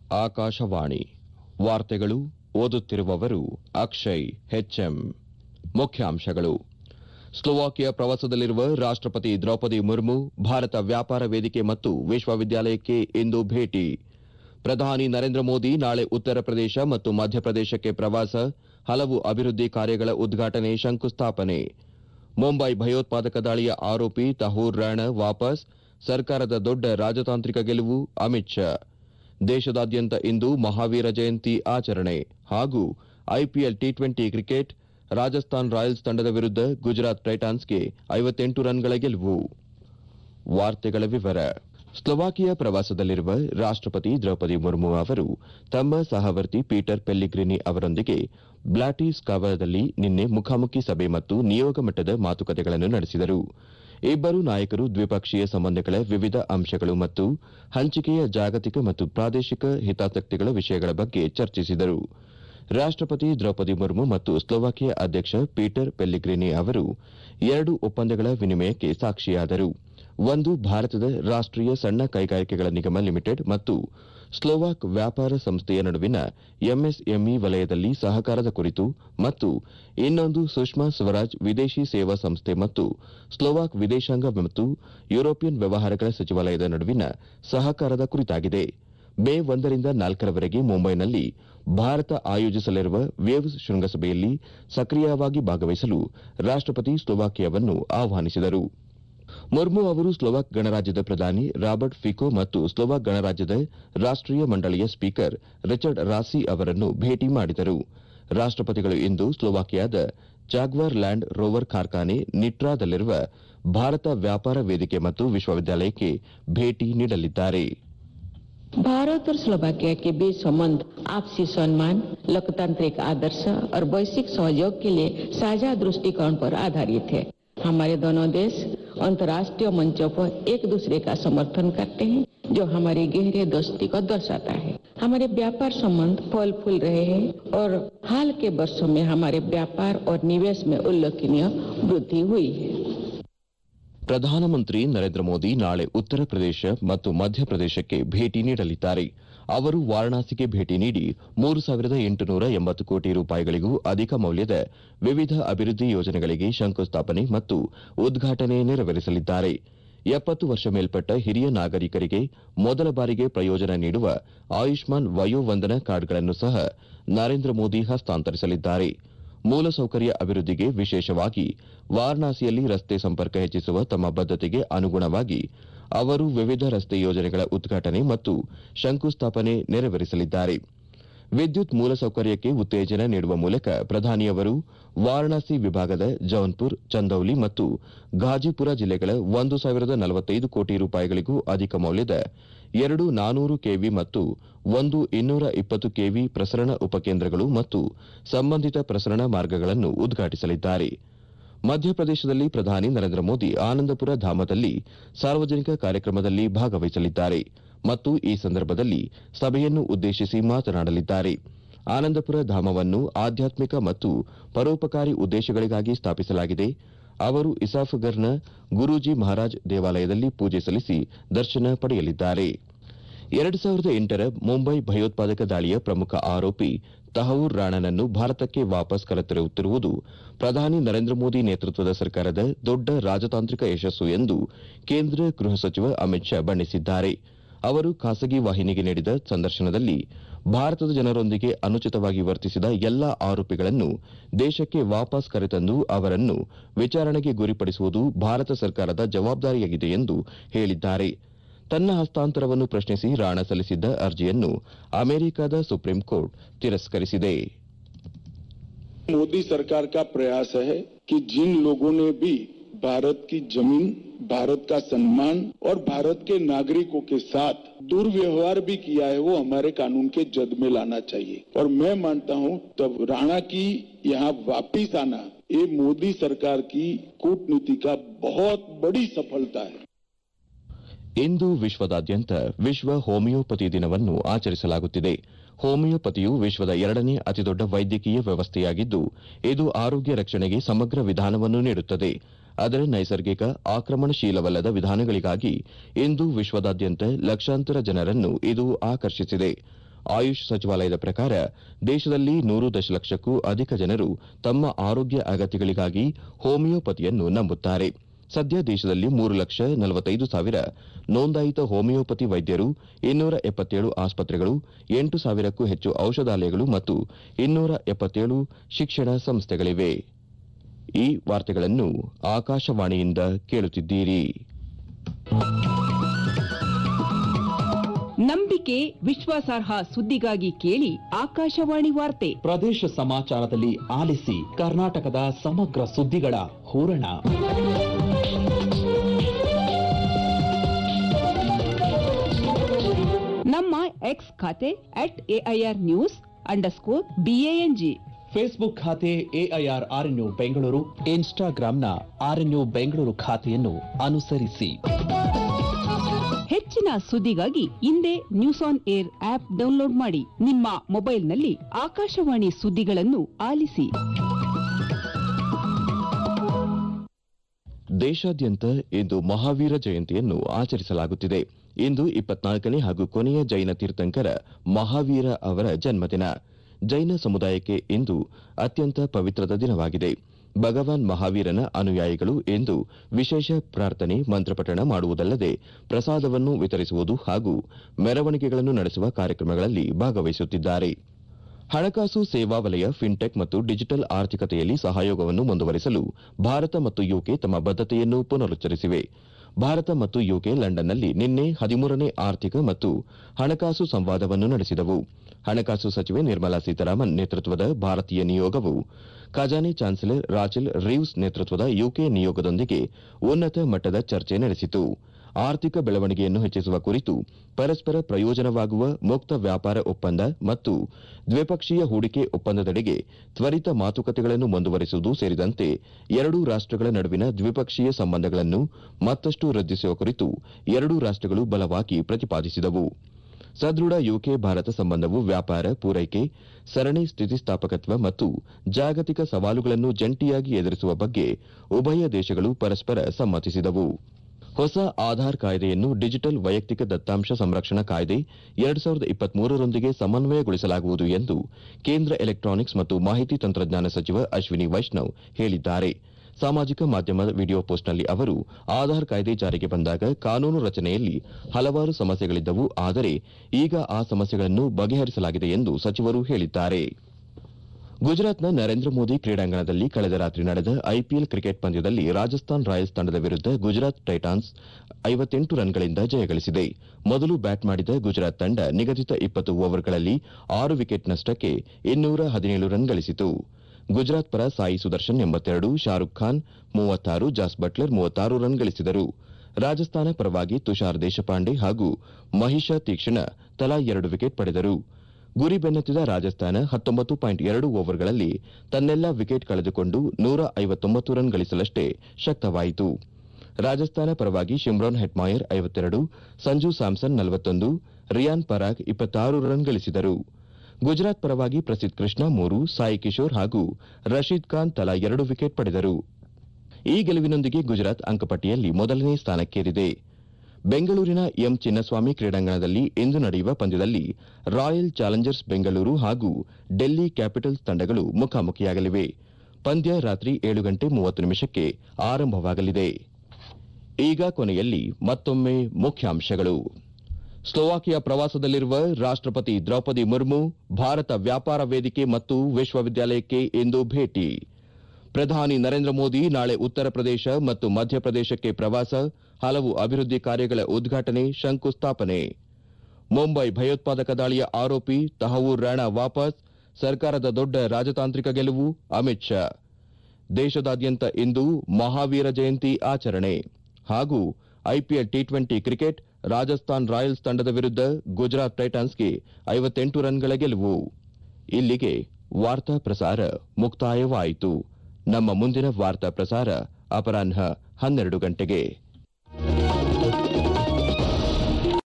ಆಕಾಶವಾಣಿ ವಾರ್ತೆಗಳು ಓದುತ್ತಿರುವವರು ಅಕ್ಷಯ್ ಹೆಚ್ಎಂ. ಮುಖ್ಯಾಂಶಗಳು. ಸ್ಲೋವಾಕಿಯಾ ಪ್ರವಾಸದಲ್ಲಿರುವ ರಾಷ್ಟಪತಿ ದ್ರೌಪದಿ ಮುರ್ಮು ಭಾರತ ವ್ಯಾಪಾರ ವೇದಿಕೆ ಮತ್ತು ವಿಶ್ವವಿದ್ಯಾಲಯಕ್ಕೆ ಇಂದು ಭೇಟಿ. ಪ್ರಧಾನಿ ನರೇಂದ್ರ ಮೋದಿ ನಾಳೆ ಉತ್ತರ ಪ್ರದೇಶ ಮತ್ತು ಮಧ್ಯಪ್ರದೇಶಕ್ಕೆ ಪ್ರವಾಸ, ಹಲವು ಅಭಿವೃದ್ಧಿ ಕಾರ್ಯಗಳ ಉದ್ಘಾಟನೆ, ಶಂಕುಸ್ಥಾಪನೆ. ಮುಂಬೈ ಭಯೋತ್ಪಾದಕ ದಾಳಿಯ ಆರೋಪಿ ತಹೂರ್ ರಾಣಾ ವಾಪಸ್, ಸರ್ಕಾರದ ದೊಡ್ಡ ರಾಜತಾಂತ್ರಿಕ ಗೆಲುವು, ಅಮಿತ್ ಶಾ. ದೇಶದಾದ್ಯಂತ ಇಂದು ಮಹಾವೀರ ಜಯಂತಿ ಆಚರಣೆ ಹಾಗೂ ಐಪಿಎಲ್ ಟಿ20 ಕ್ರಿಕೆಟ್ ರಾಜಸ್ಥಾನ್ ರಾಯಲ್ಸ್ ತಂಡದ ವಿರುದ್ಧ ಗುಜರಾತ್ ಟೈಟಾನ್ಸ್ಗೆ 58 ರನ್ಗಳ ಗೆಲುವು. ವಾರ್ತೆಗಳ ವಿವರ. ಸ್ಲೋವಾಕಿಯಾ ಪ್ರವಾಸದಲ್ಲಿರುವ ರಾಷ್ಟಪತಿ ದ್ರೌಪದಿ ಮುರ್ಮು ಅವರು ತಮ್ಮ ಸಹವರ್ತಿ ಪೀಟರ್ ಪೆಲ್ಲಿಗ್ರಿನಿ ಅವರೊಂದಿಗೆ ಬ್ಲಾಟಿಸ್ಲಾವಾದಲ್ಲಿ ನಿನ್ನೆ ಮುಖಾಮುಖಿ ಸಭೆ ಮತ್ತು ನಿಯೋಗ ಮಟ್ಟದ ಮಾತುಕತೆಗಳನ್ನು ನಡೆಸಿದರು. ಇಬ್ಬರೂ ನಾಯಕರು ದ್ವಿಪಕ್ಷೀಯ ಸಂಬಂಧಗಳ ವಿವಿಧ ಅಂಶಗಳು ಮತ್ತು ಹಂಚಿಕೆಯ ಜಾಗತಿಕ ಮತ್ತು ಪ್ರಾದೇಶಿಕ ಹಿತಾಸಕ್ತಿಗಳ ವಿಷಯಗಳ ಬಗ್ಗೆ ಚರ್ಚಿಸಿದರು. ರಾಷ್ಟಪತಿ ದ್ರೌಪದಿ ಮುರ್ಮು ಮತ್ತು ಸ್ಲೋವಾಕಿಯಾ ಅಧ್ಯಕ್ಷ ಪೀಟರ್ ಪೆಲ್ಲಿಗ್ರಿನಿ ಅವರು 2 ಒಪ್ಪಂದಗಳ ವಿನಿಮಯಕ್ಕೆ ಸಾಕ್ಷಿಯಾದರು. ಒಂದು ಭಾರತದ ರಾಷ್ಟೀಯ ಸಣ್ಣ ಕೈಗಾರಿಕೆಗಳ ನಿಗಮ ಲಿಮಿಟೆಡ್ ಮತ್ತು ಸ್ಲೋವಾಕ್ ವ್ಯಾಪಾರ ಸಂಸ್ಥೆಯ ನಡುವಿನ ಎಂಎಸ್ಎಂಇ ವಲಯದಲ್ಲಿ ಸಹಕಾರದ ಕುರಿತು ಮತ್ತು ಇನ್ನೊಂದು ಸುಷ್ಮಾ ಸ್ವರಾಜ್ ವಿದೇಶಿ ಸೇವಾ ಸಂಸ್ಥೆ ಮತ್ತು ಸ್ಲೋವಾಕ್ ವಿದೇಶಾಂಗ ಮತ್ತು ಯುರೋಪಿಯನ್ ವ್ಯವಹಾರಗಳ ಸಚಿವಾಲಯದ ನಡುವಿನ ಸಹಕಾರದ ಕುರಿತಾಗಿದೆ. ಮೇ 1 ರಿಂದ 4 ರವರೆಗೆ ಮುಂಬೈನಲ್ಲಿ ಭಾರತ ಆಯೋಜಿಸಲಿರುವ ವೇವ್ಸ್ ಶೃಂಗಸಭೆಯಲ್ಲಿ ಸಕ್ರಿಯವಾಗಿ ಭಾಗವಹಿಸಲು ರಾಷ್ಟಪತಿ ಸ್ಲೋವಾಕಿಯಾವನ್ನು ಆಹ್ವಾನಿಸಿದರು. ಮುರ್ಮು ಅವರು ಸ್ಲೋವಾಕ್ ಗಣರಾಜ್ಯದ ಪ್ರಧಾನಿ ರಾಬರ್ಟ್ ಫಿಕೋ ಮತ್ತು ಸ್ಲೋವಾಕ್ ಗಣರಾಜ್ಯದ ರಾಷ್ಟೀಯ ಮಂಡಳಿಯ ಸ್ಪೀಕರ್ ರಿಚರ್ಡ್ ರಾಸಿ ಅವರನ್ನು ಭೇಟಿ ಮಾಡಿದರು. ರಾಷ್ಟಪತಿಗಳು ಇಂದು ಸ್ಲೋವಾಕಿಯಾದ ಜಾಗ್ವಾರ್ ಲ್ಯಾಂಡ್ ರೋವರ್ ಕಾರ್ಖಾನೆ ನಿಟ್ರಾದಲ್ಲಿರುವ ಭಾರತ ವ್ಯಾಪಾರ ವೇದಿಕೆ ಮತ್ತು ವಿಶ್ವವಿದ್ಯಾಲಯಕ್ಕೆ ಭೇಟಿ ನೀಡಲಿದ್ದಾರೆ. भारत और स्लोवाकिया के बीच संबंध आपसी सम्मान, लोकतांत्रिक आदर्श और वैश्विक सहयोग के लिए साझा दृष्टिकोण पर आधारित है. हमारे दोनों देश अंतर्राष्ट्रीय मंचों पर एक दूसरे का समर्थन करते हैं, जो हमारी गहरी दोस्ती को दर्शाता है. हमारे व्यापार संबंध फल फूल रहे हैं और हाल के वर्षों में हमारे व्यापार और निवेश में उल्लेखनीय वृद्धि हुई है. ಪ್ರಧಾನಮಂತ್ರಿ ನರೇಂದ್ರ ಮೋದಿ ನಾಳೆ ಉತ್ತರ ಪ್ರದೇಶ ಮತ್ತು ಮಧ್ಯಪ್ರದೇಶಕ್ಕೆ ಭೇಟಿ ನೀಡಲಿದ್ದಾರೆ. ಅವರು ವಾರಣಾಸಿಗೆ ಭೇಟಿ ನೀಡಿ 3,880 ಕೋಟಿ ರೂಪಾಯಿಗಳಿಗೂ ಅಧಿಕ ಮೌಲ್ಯದ ವಿವಿಧ ಅಭಿವೃದ್ಧಿ ಯೋಜನೆಗಳಿಗೆ ಶಂಕುಸ್ಥಾಪನೆ ಮತ್ತು ಉದ್ಘಾಟನೆ ನೆರವೇರಿಸಲಿದ್ದಾರೆ. 70 ವರ್ಷ ಮೇಲ್ಪಟ್ಟ ಹಿರಿಯ ನಾಗರಿಕರಿಗೆ ಮೊದಲ ಬಾರಿಗೆ ಪ್ರಯೋಜನ ನೀಡುವ ಆಯುಷ್ಮಾನ್ ವಯೋವಂದನಾ ಕಾರ್ಡ್ಗಳನ್ನು ಸಹ ನರೇಂದ್ರ ಮೋದಿ ಹಸ್ತಾಂತರಿಸಲಿದ್ದಾರೆ. ಮೂಲಸೌಕರ್ಯ ಅಭಿವೃದ್ಧಿಗೆ, ವಿಶೇಷವಾಗಿ ವಾರಣಾಸಿಯಲ್ಲಿ ರಸ್ತೆ ಸಂಪರ್ಕ ಹೆಚ್ಚಿಸುವ ತಮ್ಮ ಬದ್ಧತೆಗೆ ಅನುಗುಣವಾಗಿ ಅವರು ವಿವಿಧ ರಸ್ತೆ ಯೋಜನೆಗಳ ಉದ್ಘಾಟನೆ ಮತ್ತು ಶಂಕುಸ್ಥಾಪನೆ ನೆರವೇರಿಸಲಿದ್ದಾರೆ. ವಿದ್ಯುತ್ ಮೂಲಸೌಕರ್ಯಕ್ಕೆ ಉತ್ತೇಜನ ನೀಡುವ ಮೂಲಕ ಪ್ರಧಾನಿಯವರು ವಾರಣಾಸಿ ವಿಭಾಗದ ಜೌನ್ಪುರ್, ಚಂದೌಲಿ ಮತ್ತು ಘಾಜಿಪುರ ಜಿಲ್ಲೆಗಳ 1,045 ಕೋಟಿ ರೂಪಾಯಿಗಳಿಗೂ ಅಧಿಕ ಮೌಲ್ಯದ 2 400 ಕೆವಿ ಮತ್ತು 1 220 ಕೆವಿ ಪ್ರಸರಣ ಉಪಕೇಂದ್ರಗಳು ಮತ್ತು ಸಂಬಂಧಿತ ಪ್ರಸರಣ ಮಾರ್ಗಗಳನ್ನು ಉದ್ಘಾಟಿಸಲಿದ್ದಾರೆ. ಮಧ್ಯಪ್ರದೇಶದಲ್ಲಿ ಪ್ರಧಾನಿ ನರೇಂದ್ರ ಮೋದಿ ಆನಂದಪುರ ಧಾಮದಲ್ಲಿ ಸಾರ್ವಜನಿಕ ಕಾರ್ಯಕ್ರಮದಲ್ಲಿ ಭಾಗವಹಿಸಲಿದ್ದಾರೆ ಮತ್ತು ಈ ಸಂದರ್ಭದಲ್ಲಿ ಸಭೆಯನ್ನು ಉದ್ದೇಶಿಸಿ ಮಾತನಾಡಲಿದ್ದಾರೆ. ಆನಂದಪುರ ಧಾಮವನ್ನು ಆಧ್ಯಾತ್ಮಿಕ ಮತ್ತು ಪರೋಪಕಾರಿ ಉದ್ದೇಶಗಳಿಗಾಗಿ ಸ್ಥಾಪಿಸಲಾಗಿದೆ. ಅವರು ಇಸಾಫ್ಗರ್ನ ಗುರೂಜಿ ಮಹಾರಾಜ್ ದೇವಾಲಯದಲ್ಲಿ ಪೂಜೆ ಸಲ್ಲಿಸಿ ದರ್ಶನ ಪಡೆಯಲಿದ್ದಾರೆ. 2008ರ ಮುಂಬೈ ಭಯೋತ್ಪಾದಕ ದಾಳಿಯ ಪ್ರಮುಖ ಆರೋಪಿ ತಹೂರ್ ರಾಣಾನನ್ನು ಭಾರತಕ್ಕೆ ವಾಪಸ್ ಕರೆತರುತ್ತಿರುವುದು ಪ್ರಧಾನಿ ನರೇಂದ್ರ ಮೋದಿ ನೇತೃತ್ವದ ಸರ್ಕಾರದ ದೊಡ್ಡ ರಾಜತಾಂತ್ರಿಕ ಯಶಸ್ಸು ಎಂದು ಕೇಂದ್ರ ಗೃಹ ಸಚಿವ ಅಮಿತ್ ಶಾ ಬಣ್ಣಿಸಿದ್ದಾರೆ. ಅವರು ಖಾಸಗಿ ವಾಹಿನಿಗೆ ನೀಡಿದ ಸಂದರ್ಶನದಲ್ಲಿ ಭಾರತದ ಜನರೊಂದಿಗೆ ಅನುಚಿತವಾಗಿ ವರ್ತಿಸಿದ ಎಲ್ಲಾ ಆರೋಪಿಗಳನ್ನು ದೇಶಕ್ಕೆ ವಾಪಸ್ ಕರೆತಂದು ಅವರನ್ನು ವಿಚಾರಣೆಗೆ ಗುರಿಪಡಿಸುವುದು ಭಾರತ ಸರ್ಕಾರದ ಜವಾಬ್ದಾರಿಯಾಗಿದೆ ಎಂದು ಹೇಳಿದ್ದಾರೆ. ತನ್ನ ಹಸ್ತಾಂತರವನ್ನು ಪ್ರಶ್ನಿಸಿ ರಾಣಾ ಸಲ್ಲಿಸಿದ್ದ ಅರ್ಜಿಯನ್ನು ಅಮೆರಿಕದ ಸುಪ್ರೀಂ ಕೋರ್ಟ್ ತಿರಸ್ಕರಿಸಿದೆ. मोदी सरकार का प्रयास है कि जिन लोगों ने भी भारत की जमीन, भारत का सम्मान और भारत के नागरिकों के साथ दुर्व्यवहार भी किया है, वो हमारे कानून के जद में लाना चाहिए. और मैं मानता हूं तब राणा की यहाँ वापिस आना ये मोदी सरकार की कूटनीति का बहुत बड़ी सफलता है. ಇಂದು ವಿಶ್ವದಾದ್ಯಂತ ವಿಶ್ವ ಹೋಮಿಯೋಪತಿ ದಿನವನ್ನು ಆಚರಿಸಲಾಗುತ್ತಿದೆ. ಹೋಮಿಯೋಪತಿಯು ವಿಶ್ವದ 2ನೇ ಅತಿದೊಡ್ಡ ವೈದ್ಯಕೀಯ ವ್ಯವಸ್ಥೆಯಾಗಿದ್ದು, ಇದು ಆರೋಗ್ಯ ರಕ್ಷಣೆಗೆ ಸಮಗ್ರ ವಿಧಾನವನ್ನು ನೀಡುತ್ತದೆ. ಅದರ ನೈಸರ್ಗಿಕ, ಆಕ್ರಮಣಶೀಲವಲ್ಲದ ವಿಧಾನಗಳಿಗಾಗಿ ಇಂದು ವಿಶ್ವದಾದ್ಯಂತ ಲಕ್ಷಾಂತರ ಜನರನ್ನು ಇದು ಆಕರ್ಷಿಸಿದೆ. ಆಯುಷ್ ಸಚಿವಾಲಯದ ಪ್ರಕಾರ ದೇಶದಲ್ಲಿ 100 ದಶಲಕ್ಷಕ್ಕೂ ಅಧಿಕ ಜನರು ತಮ್ಮ ಆರೋಗ್ಯ ಅಗತ್ಯಗಳಿಗಾಗಿ ಹೋಮಿಯೋಪತಿಯನ್ನು ನಂಬುತ್ತಾರೆ. ಸದ್ಯ ದೇಶದಲ್ಲಿ 3,45,000 ನೋಂದಾಯಿತ ಹೋಮಿಯೋಪತಿ ವೈದ್ಯರು, 277 ಆಸ್ಪತ್ರೆಗಳು, 8,000ಕ್ಕೂ ಹೆಚ್ಚು ಔಷಧಾಲಯಗಳು ಮತ್ತು 277 ಶಿಕ್ಷಣ ಸಂಸ್ಥೆಗಳಿವೆ. ಈ ವಾರ್ತೆಗಳನ್ನು ಆಕಾಶವಾಣಿಯಿಂದ ಕೇಳುತ್ತಿದ್ದೀರಿ. ನಂಬಿಕೆ, ವಿಶ್ವಾಸಾರ್ಹ ಸುದ್ದಿಗಾಗಿ ಕೇಳಿ ಆಕಾಶವಾಣಿ ವಾರ್ತೆ. ಪ್ರದೇಶ ಸಮಾಚಾರದಲ್ಲಿ ಆಲಿಸಿ ಕರ್ನಾಟಕದ ಸಮಗ್ರ ಸುದ್ದಿಗಳ ಹೂರಣ. ನಮ್ಮ ಎಕ್ಸ್ ಖಾತೆ @AIR_News _BANG, ಫೇಸ್ಬುಕ್ ಖಾತೆ AIR RNU ಬೆಂಗಳೂರು, ಇನ್ಸ್ಟಾಗ್ರಾಂನ RNU ಬೆಂಗಳೂರು ಖಾತೆಯನ್ನು ಅನುಸರಿಸಿ. ಹೆಚ್ಚಿನ ಸುದ್ದಿಗಾಗಿ ಇಂದೇ news on air app download ಮಾಡಿ. ನಿಮ್ಮ ಮೊಬೈಲ್ನಲ್ಲಿ ಆಕಾಶವಾಣಿ ಸುದ್ದಿಗಳನ್ನು ಆಲಿಸಿ. ದೇಶಾದ್ಯಂತ ಇಂದು ಮಹಾವೀರ ಜಯಂತಿಯನ್ನು ಆಚರಿಸಲಾಗುತ್ತಿದೆ. ಇಂದು 24ನೇ ಹಾಗೂ ಕೊನೆಯ ಜೈನ ತೀರ್ಥಂಕರ ಮಹಾವೀರ ಅವರ ಜನ್ಮದಿನ. ಜೈನ ಸಮುದಾಯಕ್ಕೆ ಇಂದು ಅತ್ಯಂತ ಪವಿತ್ರದ ದಿನವಾಗಿದೆ. ಭಗವಾನ್ ಮಹಾವೀರನ ಅನುಯಾಯಿಗಳು ಇಂದು ವಿಶೇಷ ಪ್ರಾರ್ಥನೆ, ಮಂತ್ರಪಠಣ ಮಾಡುವುದಲ್ಲದೆ ಪ್ರಸಾದವನ್ನು ವಿತರಿಸುವುದು ಹಾಗೂ ಮೆರವಣಿಗೆಗಳನ್ನು ನಡೆಸುವ ಕಾರ್ಯಕ್ರಮಗಳಲ್ಲಿ ಭಾಗವಹಿಸುತ್ತಿದ್ದಾರೆ. ಹಣಕಾಸು ಸೇವಾ ವಲಯ, ಫಿನ್ಟೆಕ್ ಮತ್ತು ಡಿಜಿಟಲ್ ಆರ್ಥಿಕತೆಯಲ್ಲಿ ಸಹಯೋಗವನ್ನು ಮುಂದುವರಿಸಲು ಭಾರತ ಮತ್ತು ಯುಕೆ ತಮ್ಮ ಬದ್ಧತೆಯನ್ನು ಪುನರುಚ್ಚರಿಸಿವೆ. ಭಾರತ ಮತ್ತು ಯುಕೆ ಲಂಡನ್ನಲ್ಲಿ ನಿನ್ನೆ 13ನೇ ಆರ್ಥಿಕ ಮತ್ತು ಹಣಕಾಸು ಸಂವಾದವನ್ನು ನಡೆಸಿದವು. ಹಣಕಾಸು ಸಚಿವೆ ನಿರ್ಮಲಾ ಸೀತಾರಾಮನ್ ನೇತೃತ್ವದ ಭಾರತೀಯ ನಿಯೋಗವು ಖಜಾನೆ ಚಾನ್ಸಲರ್ ರಾಚೆಲ್ ರೀವ್ಸ್ ನೇತೃತ್ವದ ಯುಕೆ ನಿಯೋಗದೊಂದಿಗೆ ಉನ್ನತ ಮಟ್ಟದ ಚರ್ಚೆ ನಡೆಸಿತು. ಆರ್ಥಿಕ ಬೆಳವಣಿಗೆಯನ್ನು ಹೆಚ್ಚಿಸುವ ಕುರಿತು ಪರಸ್ಪರ ಪ್ರಯೋಜನವಾಗುವ ಮುಕ್ತ ವ್ಯಾಪಾರ ಒಪ್ಪಂದ ಮತ್ತು ದ್ವಿಪಕ್ಷೀಯ ಹೂಡಿಕೆ ಒಪ್ಪಂದದೆಡೆಗೆ ತ್ವರಿತ ಮಾತುಕತೆಗಳನ್ನು ಮುಂದುವರಿಸುವುದು ಸೇರಿದಂತೆ ಎರಡೂ ರಾಷ್ಟಗಳ ನಡುವಿನ ದ್ವಿಪಕ್ಷೀಯ ಸಂಬಂಧಗಳನ್ನು ಮತ್ತಷ್ಟು ವೃದ್ಧಿಸುವ ಕುರಿತು ಎರಡೂ ರಾಷ್ಟಗಳು ಬಲವಾಗಿ ಪ್ರತಿಪಾದಿಸಿದವು. ಸದೃಢ ಯುಕೆ ಭಾರತ ಸಂಬಂಧವು ವ್ಯಾಪಾರ, ಪೂರೈಕೆ, ಸರಣಿ ಸ್ಥಿತಿಸ್ಥಾಪಕತ್ವ ಮತ್ತು ಜಾಗತಿಕ ಸವಾಲುಗಳನ್ನು ಜಂಟಿಯಾಗಿ ಎದುರಿಸುವ ಬಗ್ಗೆ ಉಭಯ ದೇಶಗಳು ಪರಸ್ಪರ ಸಮ್ಮತಿಸಿದವು. ಹೊಸ ಆಧಾರ್ ಕಾಯ್ದೆಯನ್ನು ಡಿಜಿಟಲ್ ವೈಯಕ್ತಿಕ ದತ್ತಾಂಶ ಸಂರಕ್ಷಣಾ ಕಾಯ್ದೆ 2023ರೊಂದಿಗೆ ಸಮನ್ವಯಗೊಳಿಸಲಾಗುವುದು ಎಂದು ಕೇಂದ್ರ ಎಲೆಕ್ಟ್ರಾನಿಕ್ಸ್ ಮತ್ತು ಮಾಹಿತಿ ತಂತ್ರಜ್ಞಾನ ಸಚಿವ ಅಶ್ವಿನಿ ವೈಷ್ಣವ್ ಹೇಳಿದ್ದಾರೆ. ಸಾಮಾಜಿಕ ಮಾಧ್ಯಮದ ವಿಡಿಯೋ ಪೋಸ್ಟ್ನಲ್ಲಿ ಅವರು, ಆಧಾರ್ ಕಾಯ್ದೆ ಜಾರಿಗೆ ಬಂದಾಗ ಕಾನೂನು ರಚನೆಯಲ್ಲಿ ಹಲವಾರು ಸಮಸ್ಯೆಗಳಿದ್ದವು, ಆದರೆ ಈಗ ಆ ಸಮಸ್ಯೆಗಳನ್ನು ಬಗೆಹರಿಸಲಾಗಿದೆ ಎಂದು ಸಚಿವರು ಹೇಳಿದ್ದಾರೆ. ಗುಜರಾತ್ನ ನರೇಂದ್ರ ಮೋದಿ ಕ್ರೀಡಾಂಗಣದಲ್ಲಿ ಕಳೆದ ರಾತ್ರಿ ನಡೆದ ಐಪಿಎಲ್ ಕ್ರಿಕೆಟ್ ಪಂದ್ಯದಲ್ಲಿ ರಾಜಸ್ಥಾನ್ ರಾಯಲ್ಸ್ ತಂಡದ ವಿರುದ್ಧ ಗುಜರಾತ್ ಟೈಟಾನ್ಸ್ 58 ರನ್ಗಳಿಂದ ಜಯಗಳಿಸಿದೆ. ಮೊದಲು ಬ್ಯಾಟ್ ಮಾಡಿದ ಗುಜರಾತ್ ತಂಡ ನಿಗದಿತ 20 ಓವರ್ಗಳಲ್ಲಿ 6 ವಿಕೆಟ್ ನಷ್ಟಕ್ಕೆ 217 ರನ್ ಗಳಿಸಿತು. ಗುಜರಾತ್ ಪರ ಸಾಯಿ ಸುದರ್ಶನ್ 82, ಶಾರುಖ್ ಖಾನ್ 36, ಜಾಸ್ ಬಟ್ಲರ್ 36 ರನ್ ಗಳಿಸಿದರು. ರಾಜಸ್ಥಾನ ಪರವಾಗಿ ತುಷಾರ್ ದೇಶಪಾಂಡೆ ಹಾಗೂ ಮಹಿಷಾ ತೀಕ್ಷಣ ತಲಾ 2 ವಿಕೆಟ್ ಪಡೆದರು. ಗುರಿ ಬೆನ್ನತ್ತಿದ ರಾಜಸ್ಥಾನ 19.2 ಓವರ್ಗಳಲ್ಲಿ ತನ್ನೆಲ್ಲ ವಿಕೆಟ್ ಕಳೆದುಕೊಂಡು 159 ರನ್ ಗಳಿಸಲಷ್ಟೇ ಶಕ್ತವಾಯಿತು. ರಾಜಸ್ಥಾನ ಪರವಾಗಿ Shimron Hetmyer 52, Sanju Samson 41, Riyan Parag 26 run ಗಳಿಸಿದರು. ಗುಜರಾತ್ ಪರವಾಗಿ ಪ್ರಸಿದ್ದ್ ಕೃಷ್ಣ 3, ಸಾಯಿ ಕಿಶೋರ್ ಹಾಗೂ ರಶೀದ್ ಖಾನ್ ತಲಾ 2 ವಿಕೆಟ್ ಪಡೆದರು. ಈ ಗೆಲುವಿನೊಂದಿಗೆ ಗುಜರಾತ್ ಅಂಕಪಟ್ಟಿಯಲ್ಲಿ ಮೊದಲನೇ ಸ್ಥಾನಕ್ಕೇರಿದೆ. ಬೆಂಗಳೂರಿನ ಎಂ ಚಿನ್ನಸ್ವಾಮಿ ಕ್ರೀಡಾಂಗಣದಲ್ಲಿ ಇಂದು ನಡೆಯುವ ಪಂದ್ಯದಲ್ಲಿ ರಾಯಲ್ ಚಾಲೆಂಜರ್ಸ್ ಬೆಂಗಳೂರು ಹಾಗೂ ಡೆಲ್ಲಿ ಕ್ಯಾಪಿಟಲ್ಸ್ ತಂಡಗಳು ಮುಖಾಮುಖಿಯಾಗಲಿವೆ. ಪಂದ್ಯ ರಾತ್ರಿ 7:30 ಆರಂಭವಾಗಲಿದೆ. ಈಗ ಕೊನೆಯಲ್ಲಿ ಮತ್ತೊಮ್ಮೆ ಮುಖ್ಯಾಂಶಗಳು. ಸ್ಲೋವಾಕಿಯಾ ಪ್ರವಾಸದಲ್ಲಿರುವ ರಾಷ್ಟ್ರಪತಿ ದ್ರೌಪದಿ ಮುರ್ಮು ಭಾರತ ವ್ಯಾಪಾರ ವೇದಿಕೆ ಮತ್ತು ವಿಶ್ವವಿದ್ಯಾಲಯಕ್ಕೆ ಇಂದು ಭೇಟಿ. ಪ್ರಧಾನಿ ನರೇಂದ್ರ ಮೋದಿ ನಾಳೆ ಉತ್ತರ ಪ್ರದೇಶ ಮತ್ತು ಮಧ್ಯಪ್ರದೇಶಕ್ಕೆ ಪ್ರವಾಸ, ಹಲವು ಅಭಿವೃದ್ಧಿ ಕಾರ್ಯಗಳ ಉದ್ಘಾಟನೆ, ಶಂಕುಸ್ಥಾಪನೆ. ಮುಂಬೈ ಭಯೋತ್ಪಾದಕ ದಾಳಿಯ ಆರೋಪಿ ತಹವೂರ್ ರಾಣಾ ವಾಪಸ್, ಸರ್ಕಾರದ ದೊಡ್ಡ ರಾಜತಾಂತ್ರಿಕ ಗೆಲುವು, ಅಮಿತ್ ಶಾ. ದೇಶದಾದ್ಯಂತ ಇಂದು ಮಹಾವೀರ ಜಯಂತಿ ಆಚರಣೆ. ಹಾಗೂ ಐಪಿಎಲ್ ಟಿ20 ಕ್ರಿಕೆಟ್, ರಾಜಸ್ಥಾನ್ ರಾಯಲ್ಸ್ ತಂಡದ ವಿರುದ್ಧ ಗುಜರಾತ್ ಟೈಟಾನ್ಸ್ಗೆ 58 ರನ್ಗಳ ಗೆಲುವು. ಇಲ್ಲಿಗೆ ವಾರ್ತಾ ಪ್ರಸಾರ ಮುಕ್ತಾಯವಾಯಿತು. ನಮ್ಮ ಮುಂದಿನ ವಾರ್ತಾ ಪ್ರಸಾರ ಅಪರಾಹ್ನ 12 ಗಂಟೆಗೆ.